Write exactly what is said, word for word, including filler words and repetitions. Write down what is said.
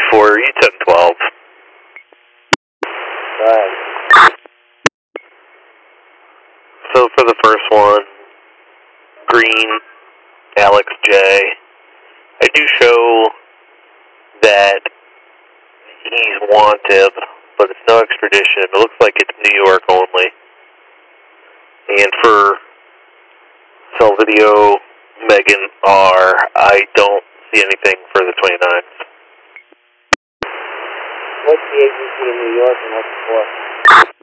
for U ten twelve. Alright. So for the first one, Green, Alex J. I do show that he's wanted, but it's no extradition. It looks like it's New York only. And for cell video, Megan R., I don't see anything for the twenty-ninth. What's the agency in New York and what's the for?